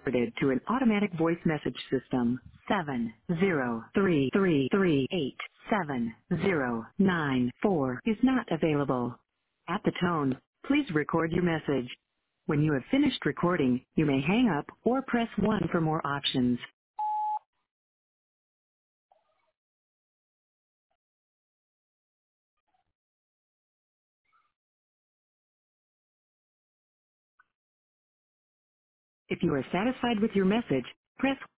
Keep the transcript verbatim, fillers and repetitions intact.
forwarded to an automatic voice message system. seven zero three three three eight seven zero nine four is not available. At the tone, please record your message. When you have finished recording, you may hang up or press one for more options. If you are satisfied with your message, press